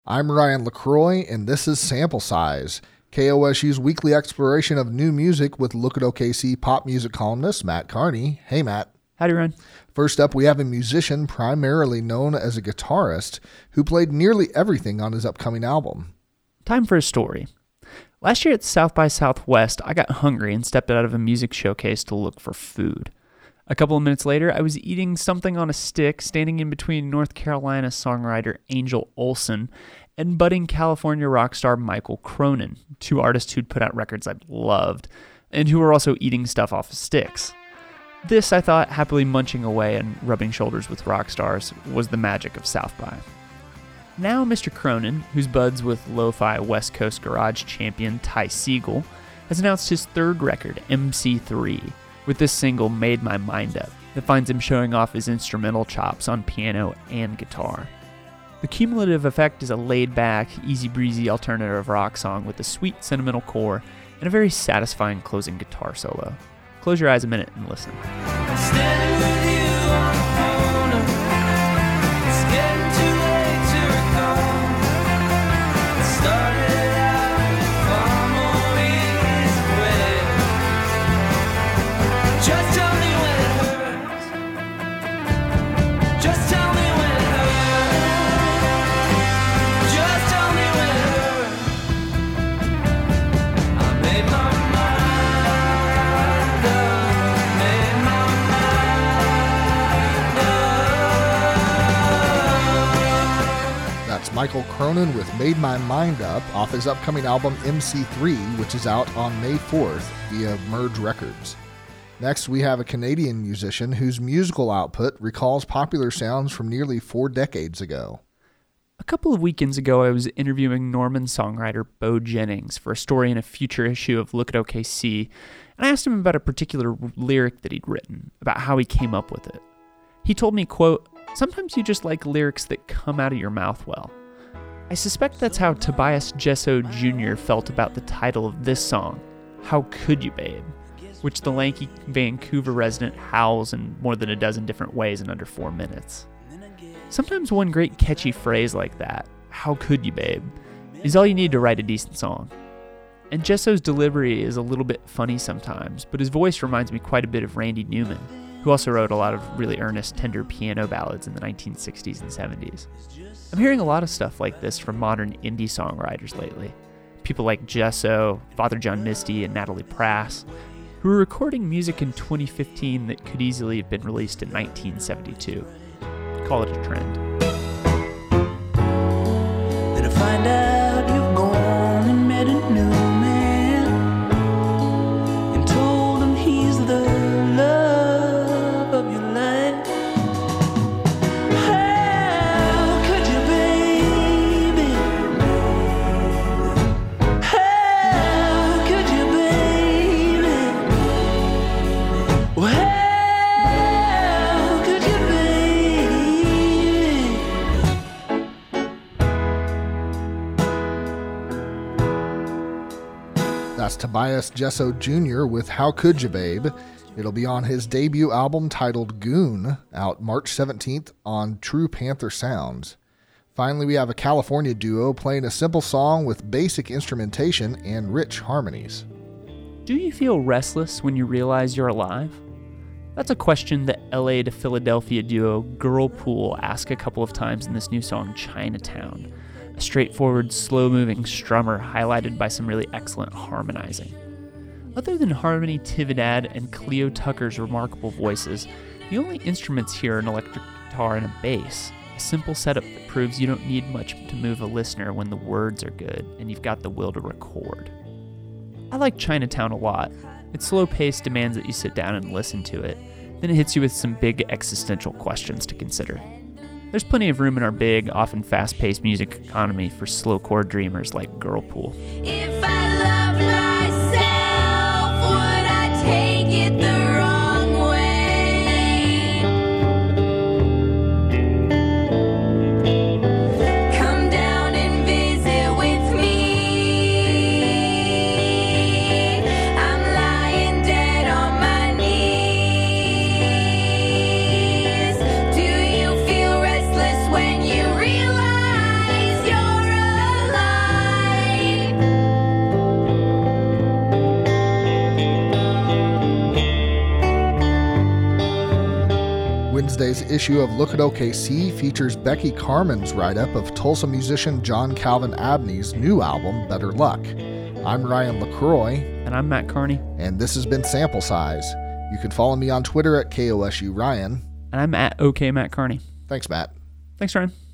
I'm Ryan LaCroix, and this is Sample Size, KOSU's weekly exploration of new music with Look at OKC pop music columnist Matt Carney. Hey, Matt. Howdy, Ryan. First up, we have a musician primarily known as a guitarist who played nearly everything on his upcoming album. Time for a story. Last year at South by Southwest, I got hungry and stepped out of a music showcase to look for food. A couple of minutes later, I was eating something on a stick standing in between North Carolina songwriter Angel Olsen and budding California rock star Michael Cronin, two artists who'd put out records I'd loved, and who were also eating stuff off of sticks. This, I thought, happily munching away and rubbing shoulders with rock stars, was the magic of South by. Now Mr. Cronin, who's buds with lo-fi West Coast garage champion Ty Segall, has announced his third record, MC3, with this single Made My Mind Up, that finds him showing off his instrumental chops on piano and guitar. The cumulative effect is a laid-back, easy-breezy alternative rock song with a sweet, sentimental core and a very satisfying closing guitar solo. Close your eyes a minute and listen. Standing with you on the corner, it's getting too late to recall. It started out far more easy way. Just tell me when it hurts. Just tell me when it hurts. Just tell me when it hurts. I made my Michael Cronin with Made My Mind Up off his upcoming album MC3, which is out on May 4th via Merge Records. Next, we have a Canadian musician whose musical output recalls popular sounds from nearly 4 decades ago. A couple of weekends ago, I was interviewing Norman songwriter Bo Jennings for a story in a future issue of Look at OKC, and I asked him about a particular lyric that he'd written, about how he came up with it. He told me, quote, "Sometimes you just like lyrics that come out of your mouth well." I suspect that's how Tobias Jesso Jr. felt about the title of this song, How Could You Babe, which the lanky Vancouver resident howls in more than a dozen different ways in under 4 minutes. Sometimes one great catchy phrase like that, How Could You Babe, is all you need to write a decent song. And Jesso's delivery is a little bit funny sometimes, but his voice reminds me quite a bit of Randy Newman, who also wrote a lot of really earnest, tender piano ballads in the 1960s and 70s. I'm hearing a lot of stuff like this from modern indie songwriters lately. People like Jesso, Father John Misty, and Natalie Prass, who are recording music in 2015 that could easily have been released in 1972. Call it a trend. Then I find out you've gone and met a new man and told him he's the love of your life. How could you, baby? How could you, baby? Well, how could you, baby? That's Tobias Jesso Jr. with How Could You Babe. It'll be on his debut album titled Goon, out March 17th on True Panther Sounds. Finally, we have a California duo playing a simple song with basic instrumentation and rich harmonies. Do you feel restless when you realize you're alive? That's a question that LA to Philadelphia duo Girlpool ask a couple of times in this new song Chinatown, a straightforward, slow-moving strummer highlighted by some really excellent harmonizing. Other than Harmony Tividad and Cleo Tucker's remarkable voices, the only instruments here are an electric guitar and a bass, a simple setup that proves you don't need much to move a listener when the words are good and you've got the will to record. I like Chinatown a lot. Its slow pace demands that you sit down and listen to it, then it hits you with some big existential questions to consider. There's plenty of room in our big, often fast-paced music economy for slow-core dreamers like Girlpool. If I loved myself, would I take it the wrong way? Come down and visit with me. I'm lying dead on my knees. Do you feel restless when you realize you're Wednesday's issue of Look at OKC features Becky Carmen's write-up of Tulsa musician John Calvin Abney's new album, Better Luck. I'm Ryan LaCroix. And I'm Matt Carney. And this has been Sample Size. You can follow me on Twitter at KOSURyan. And I'm at OK Matt Carney. Thanks, Matt. Thanks, Ryan.